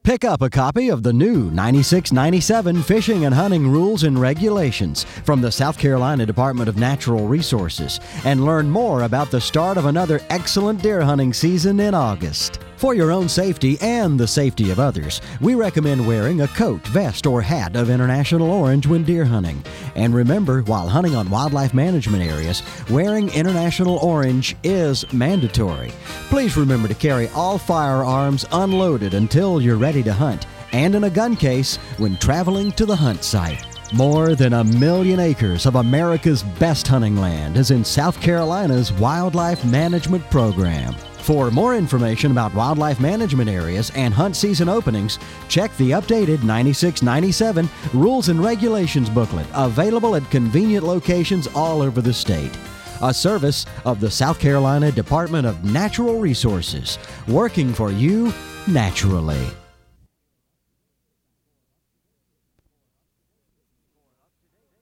Pick up a copy of the new 9697 Fishing and Hunting Rules and Regulations from the South Carolina Department of Natural Resources and learn more about the start of another excellent deer hunting season in August. For your own safety and the safety of others, we recommend wearing a coat, vest, or hat of International Orange when deer hunting. And remember, while hunting on wildlife management areas, wearing International Orange is mandatory. Please remember to carry all firearms unloaded until you're ready to hunt, and in a gun case when traveling to the hunt site. More than 1 million acres of America's best hunting land is in South Carolina's Wildlife Management Program. For more information about wildlife management areas and hunt season openings, check the updated 9697 Rules and Regulations booklet, available at convenient locations all over the state. A service of the South Carolina Department of Natural Resources, working for you naturally.